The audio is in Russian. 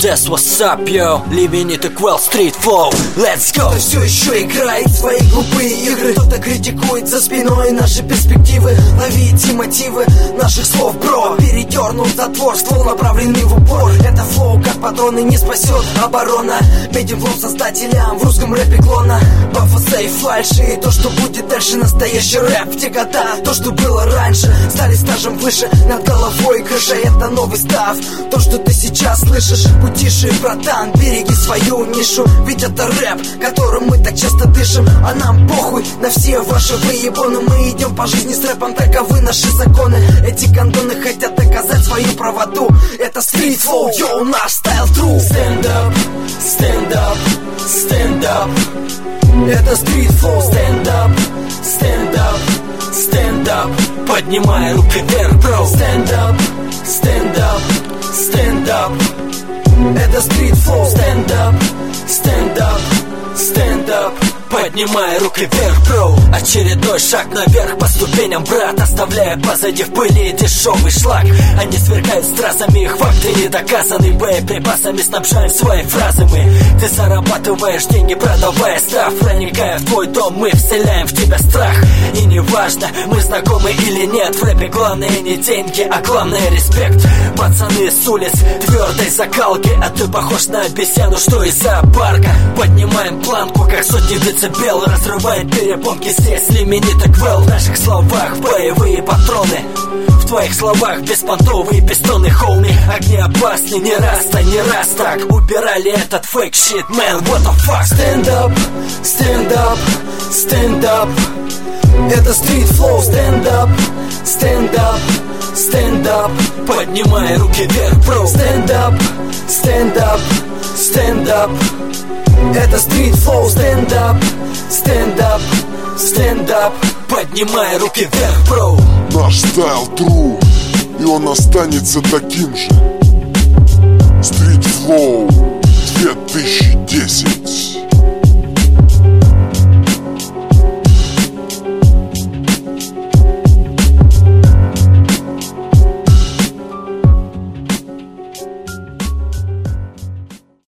That's what's up, yo. Living it a well street flow. Let's go. Кто-то все еще играет в свои глупые игры, кто-то критикует за спиной наши перспективы. Ловите мотивы наших слов, бро. Передернул затвор, ствол направленный в упор. Это флоу, как патроны, не спасет оборона. Медиум флоу создателям в русском рэпе клона. Пафоса и фальши, и то, что будет дальше. Настоящий рэп в те года. То, что было раньше, стали стажем выше. Над головой крыша, это новый став. То, что ты сейчас слышишь, будь тише, братан, береги свою нишу. Ведь это рэп, которым мы так часто дышим. А нам похуй на все ваши выебоны. Мы идем по жизни с рэпом, таковы наши законы. Эти гондоны хотят доказать свою правоту. Это стрит флоу, йоу, наш стайл true. Stand up, stand up, stand up. Это стрит флоу. Stand up, stand up, stand up. Поднимай руки вверх, бро. Stand up, stand up, stand up. Это стрит флоу. Stand up, stand up, stand up. Поднимай руки вверх, бро. Очередной шаг наверх по ступеням, брат. Оставляя позади в пыли дешевый шлак. Они сверкают стразами, их факты не доказаны. Боеприпасами снабжаем свои фразы мы. Ты зарабатываешь деньги, продавая став. Проникая в твой дом, мы вселяем в тебя страх. И неважно, мы знакомы или нет, в рэпе главное не деньги, а главное респект. Пацаны с улиц твердой закалки, а ты похож на обезьяну, что из зоопарка. Поднимаем планку, как сотни децибел. Разрывает перепонки здесь лиминита квел. В наших словах боевые патроны, в твоих словах беспонтовые пистоны, хоуми. Огни опасны, не раз так убирали этот фейк щит, man, what the fuck. Stand up, stand up, stand up. Это стрит флоу. Stand up, stand up, stand up. Поднимай руки вверх, бро. Stand up, stand up, stand up. Это стрит флоу. Stand up, stand up, stand up. Поднимай руки вверх, бро. Наш стайл true, и он останется таким же. Street Flow 2010.